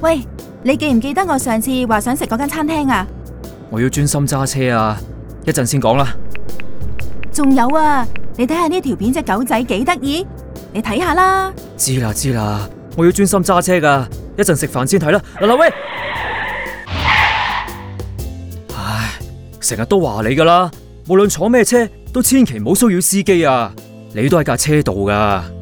喂，你記唔記得我上次話想食嗰間餐廳啊？ 我要專心揸車啊，一陣先講啦。 仲有啊，你睇下呢條片隻狗仔幾得意，你睇下啦。 知啦，我要專心揸車噶，一陣食飯先睇啦。嗱喂，唉，成日都話你噶啦，無論坐咩車都千祈唔好騷擾司機啊，你都喺架車度噶。